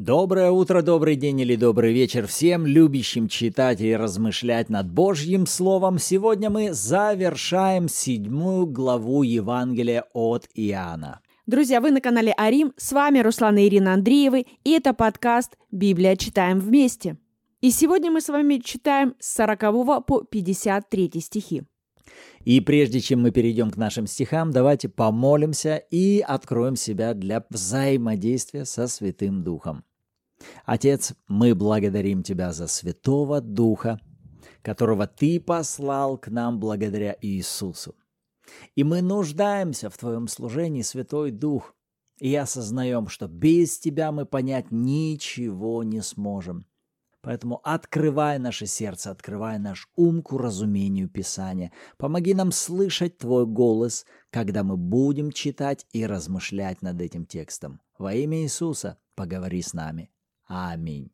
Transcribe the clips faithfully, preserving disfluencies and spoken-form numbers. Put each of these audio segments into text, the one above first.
Доброе утро, добрый день или добрый вечер всем, любящим читать и размышлять над Божьим Словом. Сегодня мы завершаем седьмую главу Евангелия от Иоанна. Друзья, вы на канале Арим, с вами Руслан и Ирина Андреевы, и это подкаст «Библия. Читаем вместе». И сегодня мы с вами читаем с сорокового по пятьдесят третий стихи. И прежде чем мы перейдем к нашим стихам, давайте помолимся и откроем себя для взаимодействия со Святым Духом. Отец, мы благодарим Тебя за Святого Духа, которого Ты послал к нам благодаря Иисусу. И мы нуждаемся в Твоем служении, Святой Дух, и осознаем, что без Тебя мы понять ничего не сможем. Поэтому открывай наше сердце, открывай наш ум к уразумению Писания. Помоги нам слышать Твой голос, когда мы будем читать и размышлять над этим текстом. Во имя Иисуса поговори с нами. Аминь.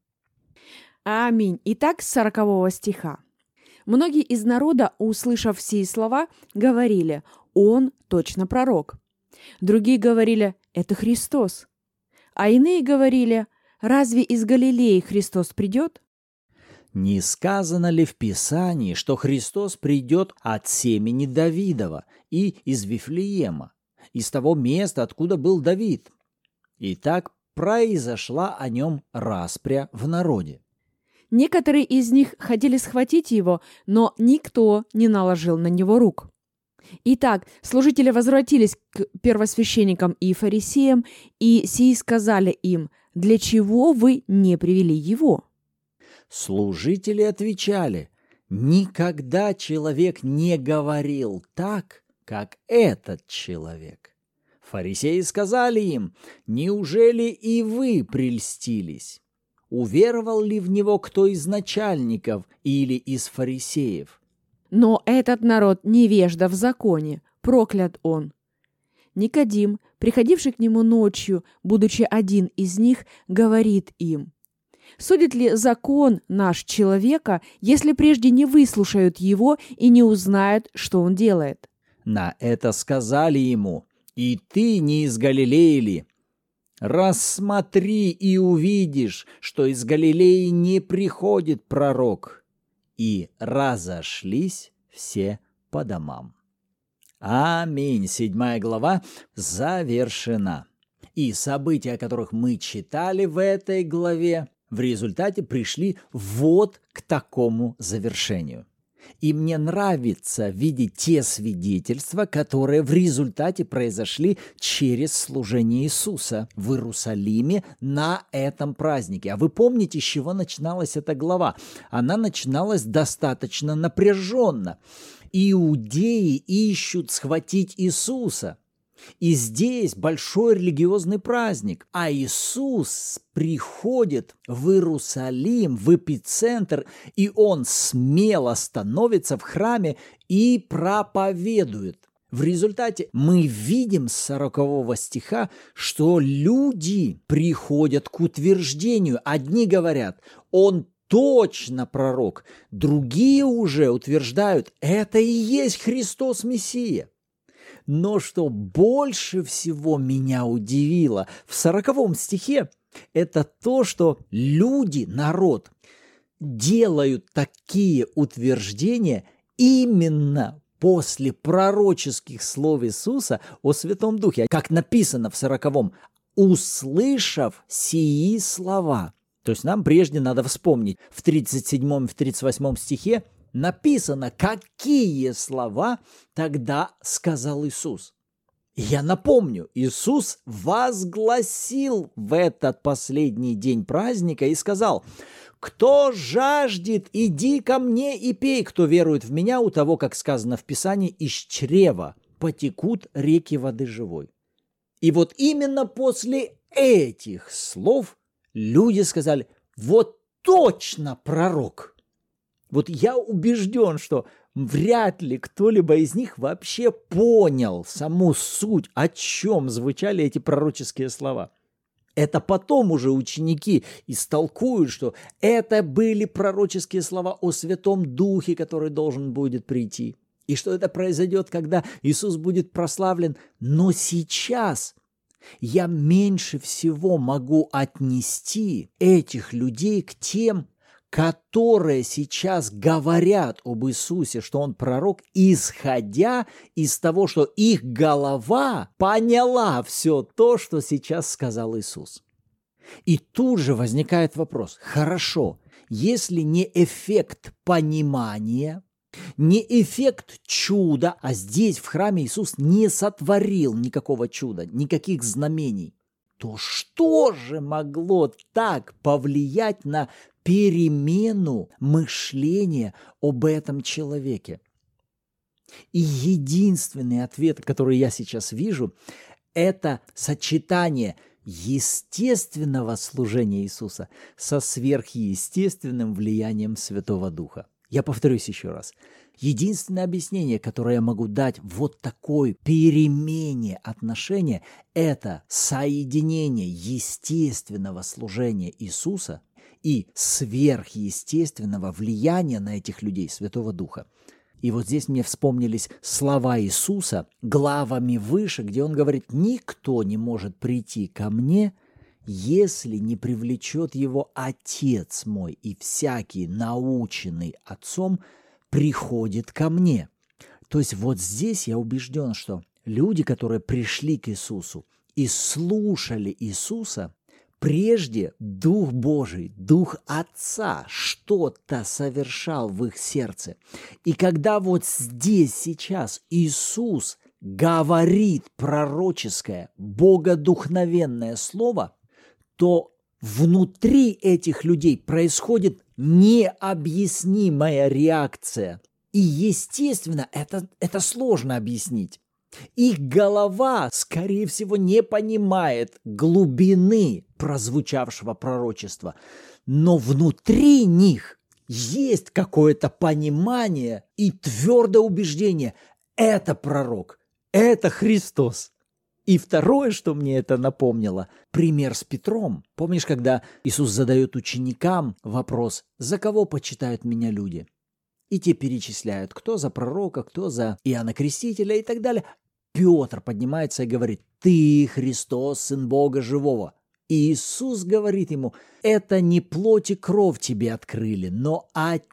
Аминь. Итак, с сорокового стиха. Многие из народа, услышав сии слова, говорили: «Он точно пророк». Другие говорили: «Это Христос». А иные говорили: «Разве из Галилеи Христос придет?» Не сказано ли в Писании, что Христос придет от семени Давидова и из Вифлеема, из того места, откуда был Давид? И так произошла о нем распря в народе. Некоторые из них хотели схватить его, но никто не наложил на него рук. Итак, служители возвратились к первосвященникам и фарисеям, и сии сказали им: «Для чего вы не привели его?» Служители отвечали: «Никогда человек не говорил так, как этот человек». Фарисеи сказали им: «Неужели и вы прельстились? Уверовал ли в него кто из начальников или из фарисеев?» Но этот народ невежда в законе, проклят он. Никодим, приходивший к нему ночью, будучи один из них, говорит им: «Судит ли закон наш человека, если прежде не выслушают его и не узнают, что он делает?» На это сказали ему: «И ты не из Галилеи ли? Рассмотри и увидишь, что из Галилеи не приходит пророк». И разошлись все по домам. Аминь. Седьмая глава завершена. И события, о которых мы читали в этой главе, в результате пришли вот к такому завершению. И мне нравится видеть те свидетельства, которые в результате произошли через служение Иисуса в Иерусалиме на этом празднике. А вы помните, с чего начиналась эта глава? Она начиналась достаточно напряженно. Иудеи ищут схватить Иисуса. И здесь большой религиозный праздник, а Иисус приходит в Иерусалим, в эпицентр, и Он смело становится в храме и проповедует. В результате мы видим с сорокового стиха, что люди приходят к утверждению. Одни говорят: «Он точно пророк», другие уже утверждают: «Это и есть Христос Мессия». Но что больше всего меня удивило в сороковом стихе, это то, что люди, народ, делают такие утверждения именно после пророческих слов Иисуса о Святом Духе. Как написано в сороковом: «услышав сии слова». То есть нам прежде надо вспомнить, в тридцать седьмом и в тридцать восьмом стихе написано, какие слова тогда сказал Иисус. И я напомню, Иисус возгласил в этот последний день праздника и сказал: «Кто жаждет, иди ко мне и пей. Кто верует в меня, у того, как сказано в Писании, из чрева потекут реки воды живой». И вот именно после этих слов люди сказали: «Вот точно пророк». Вот я убежден, что вряд ли кто-либо из них вообще понял саму суть, о чем звучали эти пророческие слова. Это потом уже ученики истолкуют, что это были пророческие слова о Святом Духе, который должен будет прийти, и что это произойдет, когда Иисус будет прославлен. Но сейчас Я меньше всего могу отнести этих людей к тем, которые сейчас говорят об Иисусе, что Он пророк, исходя из того, что их голова поняла все то, что сейчас сказал Иисус. И тут же возникает вопрос: хорошо, если не эффект понимания, не эффект чуда, а здесь в храме Иисус не сотворил никакого чуда, никаких знамений, то что же могло так повлиять на перемену мышления об этом человеке? И единственный ответ, который я сейчас вижу, это сочетание естественного служения Иисуса со сверхъестественным влиянием Святого Духа. Я повторюсь еще раз. Единственное объяснение, которое я могу дать вот такой перемене отношения, это соединение естественного служения Иисуса и сверхъестественного влияния на этих людей Святого Духа. И вот здесь мне вспомнились слова Иисуса главами выше, где Он говорит: «Никто не может прийти ко мне, если не привлечет его Отец мой, и всякий, наученный Отцом, приходит ко мне». То есть вот здесь я убежден, что люди, которые пришли к Иисусу и слушали Иисуса, прежде Дух Божий, Дух Отца что-то совершал в их сердце. И когда вот здесь сейчас Иисус говорит пророческое, богодухновенное слово, то внутри этих людей происходит необъяснимая реакция. И, естественно, это, это сложно объяснить. Их голова, скорее всего, не понимает глубины прозвучавшего пророчества, но внутри них есть какое-то понимание и твердое убеждение: это пророк, это Христос. И второе, что мне это напомнило, пример с Петром. Помнишь, когда Иисус задает ученикам вопрос: «За кого почитают меня люди?» И те перечисляют, кто за пророка, кто за Иоанна Крестителя и так далее. Петр поднимается и говорит: «Ты, Христос, Сын Бога Живого». И Иисус говорит ему: «Это не плоть и кровь тебе открыли, но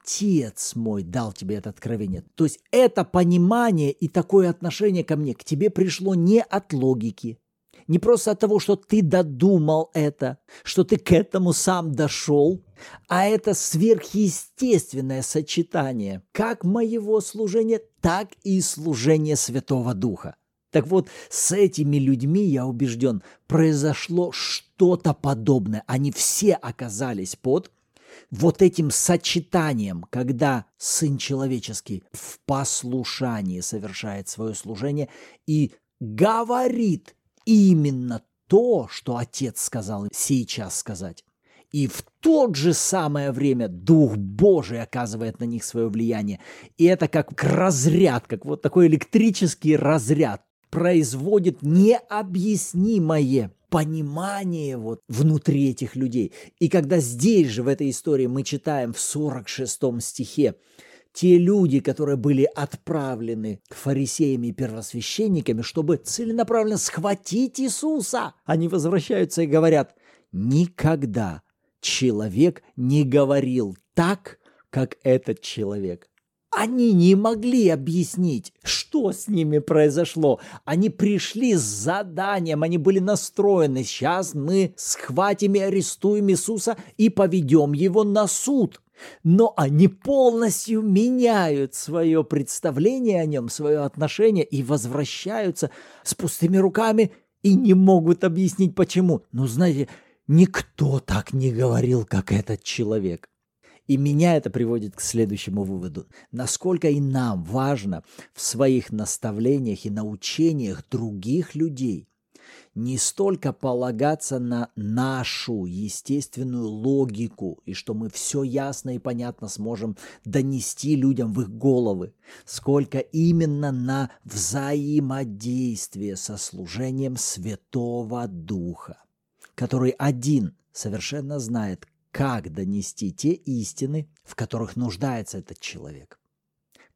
Отец мой дал тебе это откровение». То есть это понимание и такое отношение ко мне, к тебе пришло не от логики, не просто от того, что ты додумал это, что ты к этому сам дошел, а это сверхъестественное сочетание как моего служения, так и служения Святого Духа. Так вот, с этими людьми, я убежден, произошло что-то подобное. Они все оказались под вот этим сочетанием, когда Сын Человеческий в послушании совершает свое служение и говорит именно то, что Отец сказал сейчас сказать. И в то же самое время Дух Божий оказывает на них свое влияние. И это как разряд, как вот такой электрический разряд, производит необъяснимое понимание вот внутри этих людей. И когда здесь же, в этой истории, мы читаем в сорок шестом стихе, те люди, которые были отправлены фарисеями и первосвященниками, чтобы целенаправленно схватить Иисуса, они возвращаются и говорят: «Никогда человек не говорил так, как этот человек». Они не могли объяснить, что с ними произошло. Они пришли с заданием, они были настроены: сейчас мы схватим и арестуем Иисуса и поведем его на суд. Но они полностью меняют свое представление о нем, свое отношение и возвращаются с пустыми руками и не могут объяснить, почему. Ну, знаете, никто так не говорил, как этот человек. И меня это приводит к следующему выводу. Насколько и нам важно в своих наставлениях и научениях других людей не столько полагаться на нашу естественную логику, и что мы все ясно и понятно сможем донести людям в их головы, сколько именно на взаимодействие со служением Святого Духа, который один совершенно знает, как донести те истины, в которых нуждается этот человек.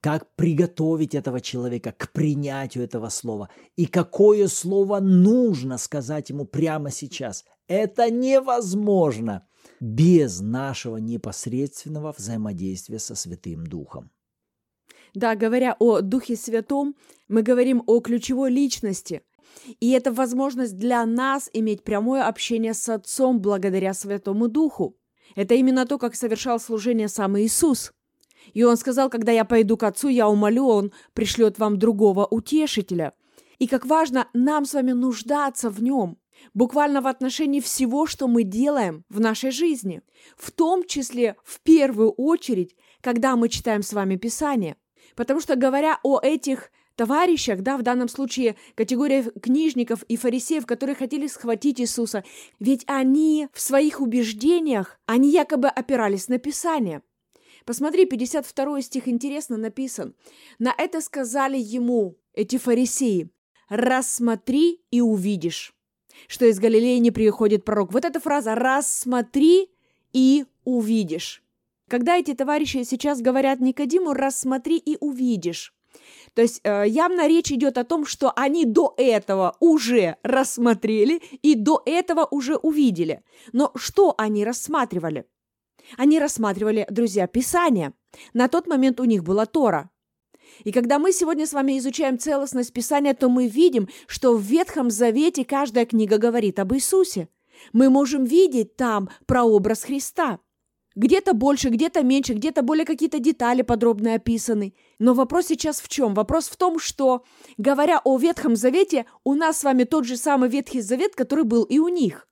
как приготовить этого человека к принятию этого слова и какое слово нужно сказать ему прямо сейчас. Это невозможно без нашего непосредственного взаимодействия со Святым Духом. Да, говоря о Духе Святом, мы говорим о ключевой личности. И это возможность для нас иметь прямое общение с Отцом благодаря Святому Духу. Это именно то, как совершал служение сам Иисус. И Он сказал, когда я пойду к Отцу, я умолю, Он пришлет вам другого утешителя. И как важно нам с вами нуждаться в Нем, буквально в отношении всего, что мы делаем в нашей жизни, в том числе, в первую очередь, когда мы читаем с вами Писание. Потому что, говоря о этих товарищах, да, в данном случае категория книжников и фарисеев, которые хотели схватить Иисуса, ведь они в своих убеждениях, они якобы опирались на Писание. Посмотри, пятьдесят второй стих интересно написан. «На это сказали ему, эти фарисеи, рассмотри и увидишь, что из Галилеи не приходит пророк». Вот эта фраза «рассмотри и увидишь». Когда эти товарищи сейчас говорят Никодиму «рассмотри и увидишь», то есть э, явно речь идет о том, что они до этого уже рассмотрели и до этого уже увидели. Но что они рассматривали? Они рассматривали, друзья, Писание. На тот момент у них была Тора. И когда мы сегодня с вами изучаем целостность Писания, то мы видим, что в Ветхом Завете каждая книга говорит об Иисусе. Мы можем видеть там прообраз Христа. Где-то больше, где-то меньше, где-то более какие-то детали подробно описаны. Но вопрос сейчас в чем? Вопрос в том, что, говоря о Ветхом Завете, у нас с вами тот же самый Ветхий Завет, который был и у них.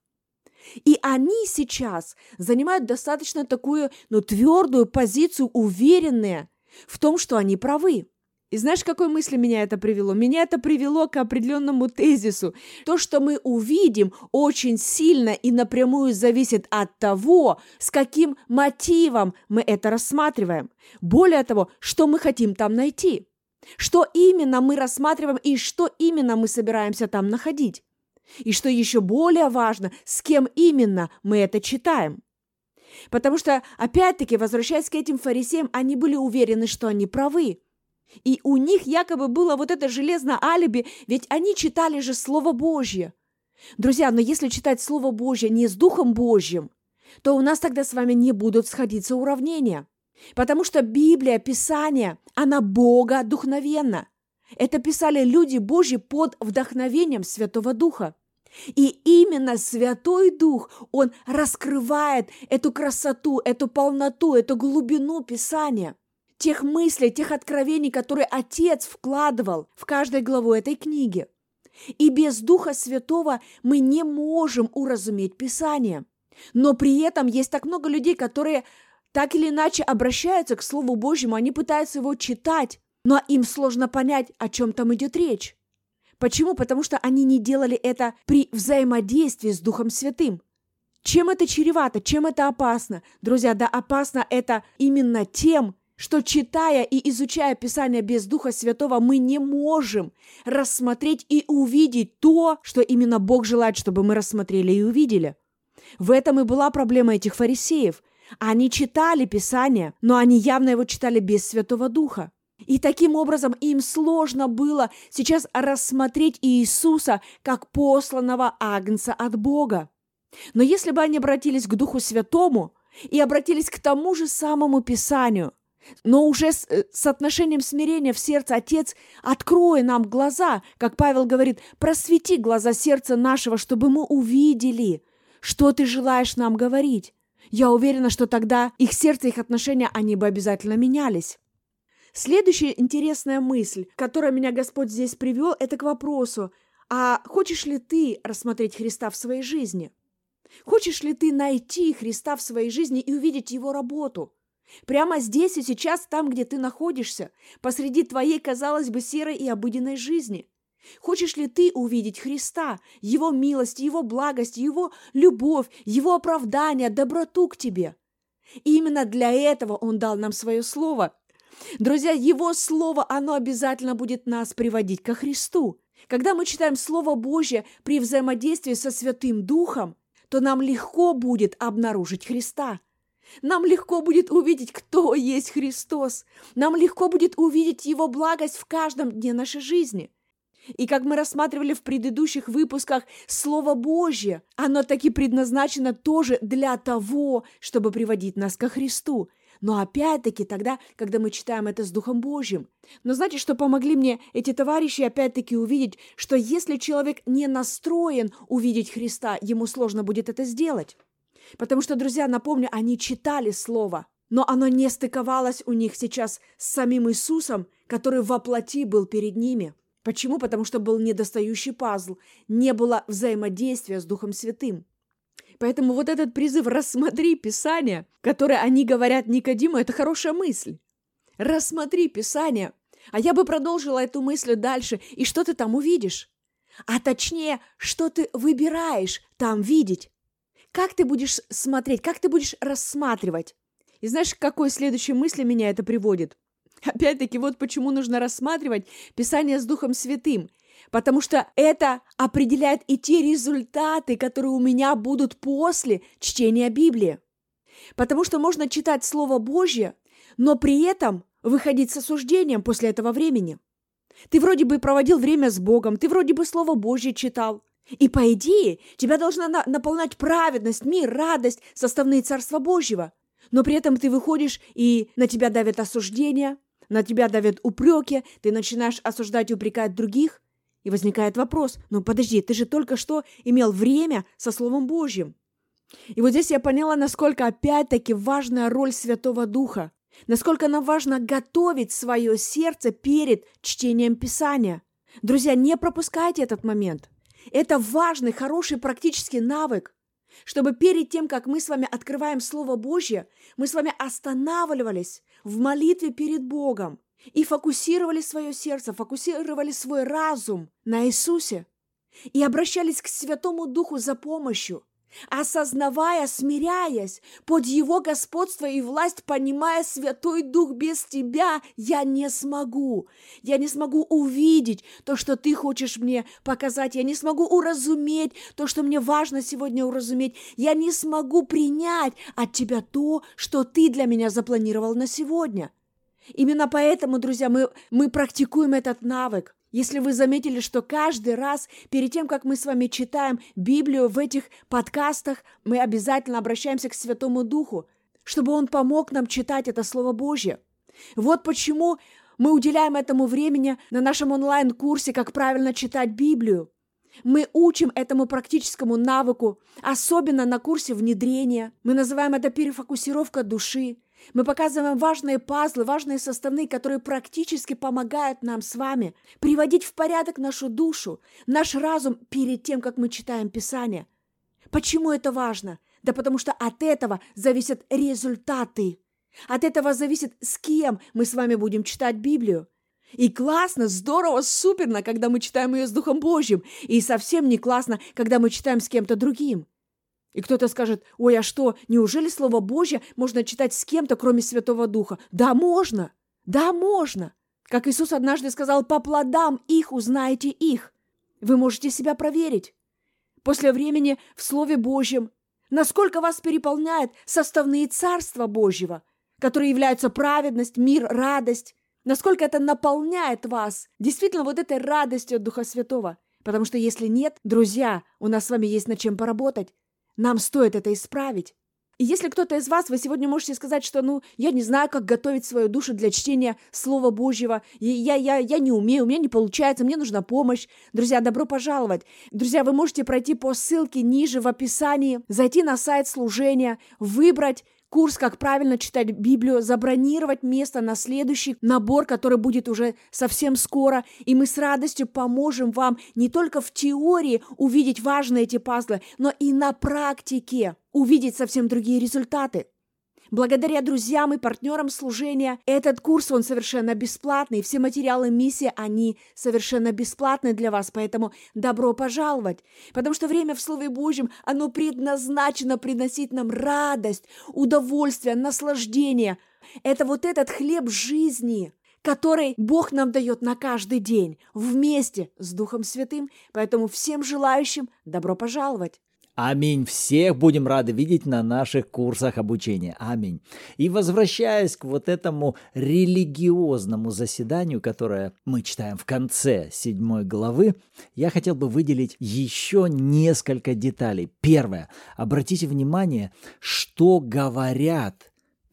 И они сейчас занимают достаточно такую, ну, твердую позицию, уверенные в том, что они правы. И знаешь, к какой мысли меня это привело? Меня это привело к определенному тезису. То, что мы увидим, очень сильно и напрямую зависит от того, с каким мотивом мы это рассматриваем. Более того, что мы хотим там найти. Что именно мы рассматриваем и что именно мы собираемся там находить. И что еще более важно, с кем именно мы это читаем. Потому что, опять-таки, возвращаясь к этим фарисеям, они были уверены, что они правы. И у них якобы было вот это железное алиби, ведь они читали же Слово Божье. Друзья, но если читать Слово Божье не с Духом Божьим, то у нас тогда с вами не будут сходиться уравнения. Потому что Библия, Писание, она Бога духновенна. Это писали люди Божьи под вдохновением Святого Духа. И именно Святой Дух, Он раскрывает эту красоту, эту полноту, эту глубину Писания. Тех мыслей, тех откровений, которые Отец вкладывал в каждую главу этой книги. И без Духа Святого мы не можем уразуметь Писание. Но при этом есть так много людей, которые так или иначе обращаются к Слову Божьему, они пытаются его читать, но им сложно понять, о чем там идет речь. Почему? Потому что они не делали это при взаимодействии с Духом Святым. Чем это чревато? Чем это опасно? Друзья, да опасно это именно тем, что, читая и изучая Писание без Духа Святого, мы не можем рассмотреть и увидеть то, что именно Бог желает, чтобы мы рассмотрели и увидели. В этом и была проблема этих фарисеев. Они читали Писание, но они явно его читали без Святого Духа. И таким образом им сложно было сейчас рассмотреть Иисуса как посланного агнца от Бога. Но если бы они обратились к Духу Святому и обратились к тому же самому Писанию, но уже с, с отношением смирения в сердце: Отец, открой нам глаза, как Павел говорит, просвети глаза сердца нашего, чтобы мы увидели, что ты желаешь нам говорить. Я уверена, что тогда их сердце, их отношения, они бы обязательно менялись. Следующая интересная мысль, к которой меня Господь здесь привел, это к вопросу: а хочешь ли ты рассмотреть Христа в своей жизни? Хочешь ли ты найти Христа в своей жизни и увидеть Его работу? Прямо здесь и сейчас, там, где ты находишься, посреди твоей, казалось бы, серой и обыденной жизни. Хочешь ли ты увидеть Христа, Его милость, Его благость, Его любовь, Его оправдание, доброту к тебе? И именно для этого Он дал нам свое Слово. Друзья, Его Слово, оно обязательно будет нас приводить ко Христу. Когда мы читаем Слово Божье при взаимодействии со Святым Духом, то нам легко будет обнаружить Христа. Нам легко будет увидеть, кто есть Христос. Нам легко будет увидеть Его благость в каждом дне нашей жизни. И как мы рассматривали в предыдущих выпусках, Слово Божье, оно таки предназначено тоже для того, чтобы приводить нас ко Христу. Но опять-таки тогда, когда мы читаем это с Духом Божьим. Но знаете, что помогли мне эти товарищи опять-таки увидеть, что если человек не настроен увидеть Христа, ему сложно будет это сделать. Потому что, друзья, напомню, они читали Слово, но оно не стыковалось у них сейчас с самим Иисусом, который воплоти был перед ними. Почему? Потому что был недостающий пазл, не было взаимодействия с Духом Святым. Поэтому вот этот призыв «рассмотри Писание», которое они говорят Никодиму, это хорошая мысль. Рассмотри Писание. А я бы продолжила эту мысль дальше. И что ты там увидишь? А точнее, что ты выбираешь там видеть? Как ты будешь смотреть, как ты будешь рассматривать? И знаешь, к какой следующей мысли меня это приводит? Опять-таки, вот почему нужно рассматривать Писание с Духом Святым. Потому что это определяет и те результаты, которые у меня будут после чтения Библии. Потому что можно читать Слово Божье, но при этом выходить с осуждением после этого времени. Ты вроде бы проводил время с Богом, ты вроде бы Слово Божье читал. И по идее тебя должна на- наполнять праведность, мир, радость, составные Царства Божьего. Но при этом ты выходишь, и на тебя давят осуждения, на тебя давят упреки, ты начинаешь осуждать и упрекать других. И возникает вопрос, ну подожди, ты же только что имел время со Словом Божьим. И вот здесь я поняла, насколько опять-таки важная роль Святого Духа, насколько нам важно готовить свое сердце перед чтением Писания. Друзья, не пропускайте этот момент. Это важный, хороший практический навык, чтобы перед тем, как мы с вами открываем Слово Божье, мы с вами останавливались в молитве перед Богом и фокусировали свое сердце, фокусировали свой разум на Иисусе и обращались к Святому Духу за помощью, осознавая, смиряясь под Его господство и власть, понимая: Святой Дух, без Тебя я не смогу. Я не смогу увидеть то, что Ты хочешь мне показать. Я не смогу уразуметь то, что мне важно сегодня уразуметь. Я не смогу принять от Тебя то, что Ты для меня запланировал на сегодня. Именно поэтому, друзья, мы, мы практикуем этот навык. Если вы заметили, что каждый раз перед тем, как мы с вами читаем Библию в этих подкастах, мы обязательно обращаемся к Святому Духу, чтобы Он помог нам читать это Слово Божье. Вот почему мы уделяем этому времени на нашем онлайн-курсе «Как правильно читать Библию». Мы учим этому практическому навыку, особенно на курсе внедрения. Мы называем это перефокусировка души. Мы показываем важные пазлы, важные составные, которые практически помогают нам с вами приводить в порядок нашу душу, наш разум перед тем, как мы читаем Писание. Почему это важно? Да потому что от этого зависят результаты. От этого зависит, с кем мы с вами будем читать Библию. И классно, здорово, суперно, когда мы читаем ее с Духом Божьим. И совсем не классно, когда мы читаем с кем-то другим. И кто-то скажет: ой, а что, неужели Слово Божье можно читать с кем-то, кроме Святого Духа? Да, можно! Да, можно! Как Иисус однажды сказал: по плодам их узнаете их. Вы можете себя проверить. После времени в Слове Божьем, насколько вас переполняет составные Царства Божьего, которые являются праведность, мир, радость, насколько это наполняет вас действительно вот этой радостью от Духа Святого. Потому что если нет, друзья, у нас с вами есть над чем поработать. Нам стоит это исправить. И если кто-то из вас, вы сегодня можете сказать, что, ну, я не знаю, как готовить свою душу для чтения Слова Божьего, и я, я, я не умею, у меня не получается, мне нужна помощь. Друзья, добро пожаловать. Друзья, вы можете пройти по ссылке ниже в описании, зайти на сайт служения, выбрать курс «Как правильно читать Библию», забронировать место на следующий набор, который будет уже совсем скоро, и мы с радостью поможем вам не только в теории увидеть важные эти пазлы, но и на практике увидеть совсем другие результаты. Благодаря друзьям и партнерам служения этот курс, он совершенно бесплатный. Все материалы миссии, они совершенно бесплатны для вас, поэтому добро пожаловать. Потому что время в Слове Божьем, оно предназначено приносить нам радость, удовольствие, наслаждение. Это вот этот хлеб жизни, который Бог нам дает на каждый день вместе с Духом Святым. Поэтому всем желающим добро пожаловать. Аминь. Всех будем рады видеть на наших курсах обучения. Аминь. И возвращаясь к вот этому религиозному заседанию, которое мы читаем в конце седьмой главы, я хотел бы выделить еще несколько деталей. Первое. Обратите внимание, что говорят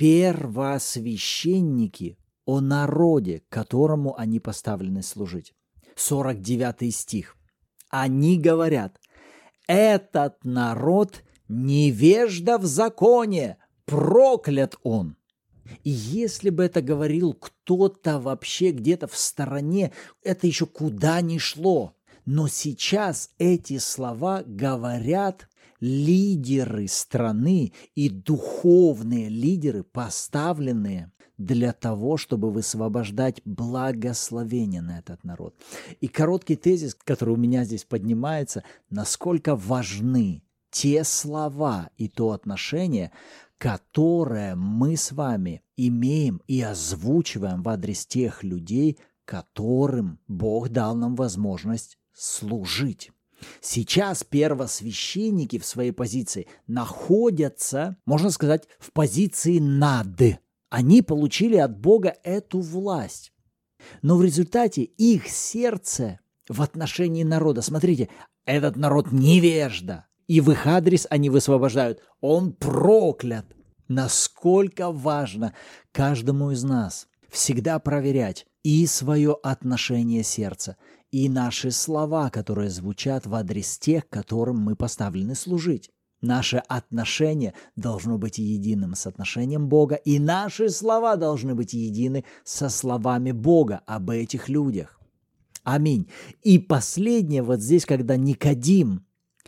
первосвященники о народе, которому они поставлены служить. сорок девятый стих. Они говорят: «Этот народ невежда в законе, проклят он». И если бы это говорил кто-то вообще где-то в стороне, это еще куда ни шло. Но сейчас эти слова говорят лидеры страны и духовные лидеры, поставленные для того, чтобы высвобождать благословение на этот народ. И короткий тезис, который у меня здесь поднимается, насколько важны те слова и то отношение, которое мы с вами имеем и озвучиваем в адрес тех людей, которым Бог дал нам возможность служить. Сейчас первосвященники в своей позиции находятся, можно сказать, в позиции над. Они получили от Бога эту власть. Но в результате их сердце в отношении народа, смотрите, этот народ невежда. И в их адрес они высвобождают: он проклят. Насколько важно каждому из нас всегда проверять и свое отношение сердца, и наши слова, которые звучат в адрес тех, которым мы поставлены служить. Наше отношение должно быть единым с отношением Бога, и наши слова должны быть едины со словами Бога об этих людях. Аминь. И последнее вот здесь, когда Никодим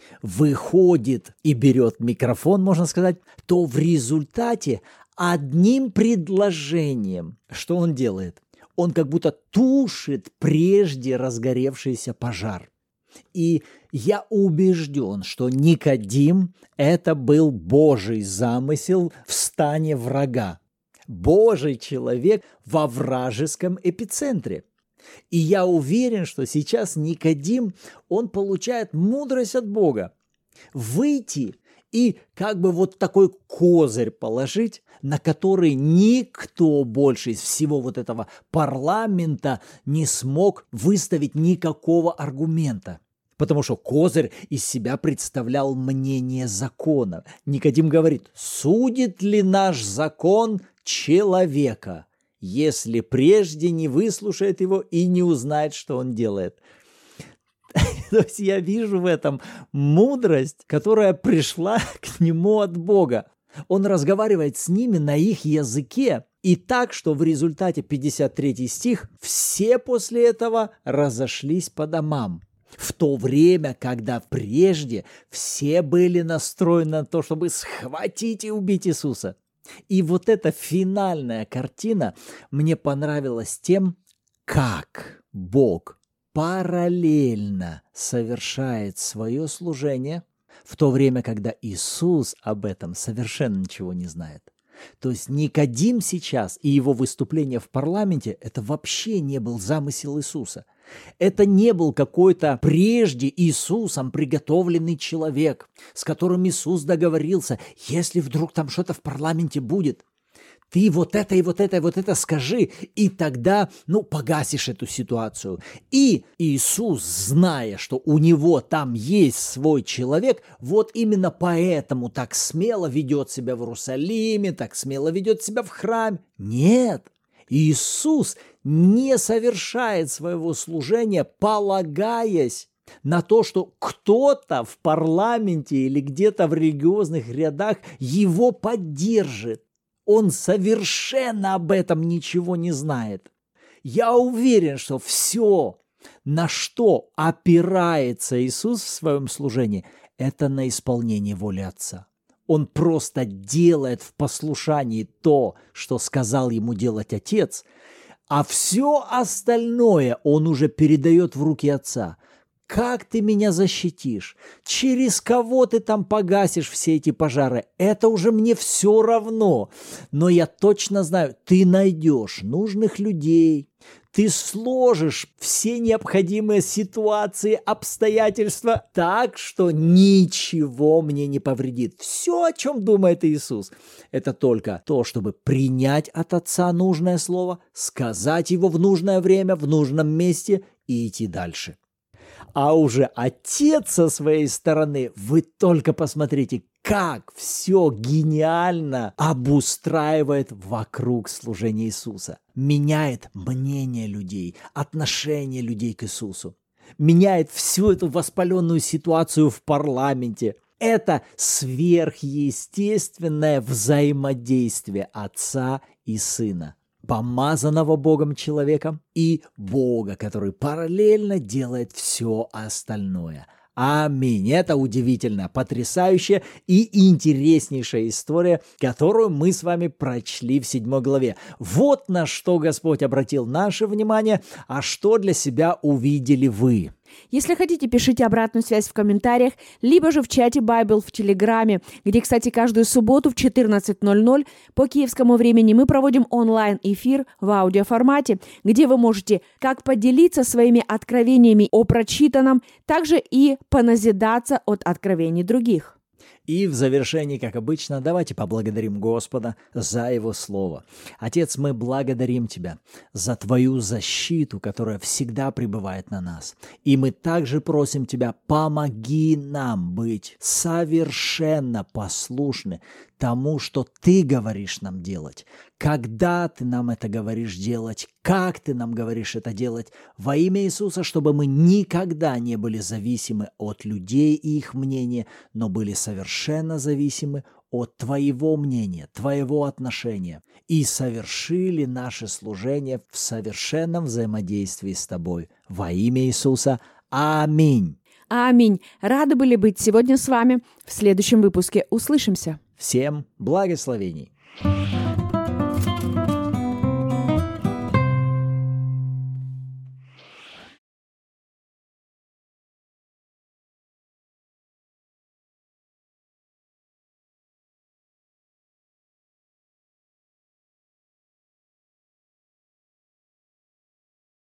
выходит и берет микрофон, можно сказать, то в результате одним предложением, что он делает? Он как будто тушит прежде разгоревшийся пожар. И я убежден, что Никодим – это был Божий замысел в стане врага. Божий человек во вражеском эпицентре. И я уверен, что сейчас Никодим, он получает мудрость от Бога. Выйти и как бы вот такой козырь положить, на который никто больше из всего вот этого парламента не смог выставить никакого аргумента. Потому что козырь из себя представлял мнение закона. Никодим говорит: судит ли наш закон человека, если прежде не выслушает его и не узнает, что он делает? То есть я вижу в этом мудрость, которая пришла к нему от Бога. Он разговаривает с ними на их языке. И так, что в результате пятьдесят третий стих все после этого разошлись по домам. В то время, когда прежде все были настроены на то, чтобы схватить и убить Иисуса. И вот эта финальная картина мне понравилась тем, как Бог параллельно совершает свое служение, в то время, когда Иисус об этом совершенно ничего не знает. То есть Никодим сейчас и его выступление в парламенте – это вообще не был замысел Иисуса. Это не был какой-то прежде Иисусом приготовленный человек, с которым Иисус договорился: если вдруг там что-то в парламенте будет, ты вот это и вот это и вот это скажи, и тогда, ну, погасишь эту ситуацию. И Иисус, зная, что у него там есть свой человек, вот именно поэтому так смело ведет себя в Иерусалиме, так смело ведет себя в храме. Нет, Иисус не совершает своего служения, полагаясь на то, что кто-то в парламенте или где-то в религиозных рядах его поддержит. Он совершенно об этом ничего не знает. Я уверен, что все, на что опирается Иисус в своем служении, это на исполнение воли Отца. Он просто делает в послушании то, что сказал ему делать Отец, а все остальное он уже передает в руки Отца. как ты меня защитишь, через кого ты там погасишь все эти пожары, это уже мне все равно. Но я точно знаю, ты найдешь нужных людей, ты сложишь все необходимые ситуации, обстоятельства так, что ничего мне не повредит. Все, о чем думает Иисус, это только то, чтобы принять от Отца нужное слово, сказать его в нужное время, в нужном месте и идти дальше. А уже Отец со своей стороны, вы только посмотрите, как все гениально обустраивает вокруг служения Иисуса. Меняет мнение людей, отношение людей к Иисусу. Меняет всю эту воспаленную ситуацию в парламенте. Это сверхъестественное взаимодействие Отца и Сына, помазанного Богом человеком, и Бога, который параллельно делает все остальное. Аминь. Это удивительно, потрясающая и интереснейшая история, которую мы с вами прочли в седьмой главе. Вот на что Господь обратил наше внимание, а что для себя увидели вы. Если хотите, пишите обратную связь в комментариях, либо же в чате Bible в Телеграме, где, кстати, каждую субботу в четырнадцать ноль ноль по киевскому времени мы проводим онлайн-эфир в аудиоформате, где вы можете как поделиться своими откровениями о прочитанном, также и поназидаться от откровений других. И в завершении, как обычно, давайте поблагодарим Господа за Его Слово. Отец, мы благодарим Тебя за Твою защиту, которая всегда пребывает на нас. И мы также просим Тебя, помоги нам быть совершенно послушны тому, что Ты говоришь нам делать. Когда Ты нам это говоришь делать, как Ты нам говоришь это делать, во имя Иисуса, чтобы мы никогда не были зависимы от людей и их мнения, но были совершенно зависимы от Твоего мнения, Твоего отношения и совершили наше служение в совершенном взаимодействии с Тобой. Во имя Иисуса. Аминь. Аминь. Рады были быть сегодня с вами. В следующем выпуске услышимся. Всем благословений.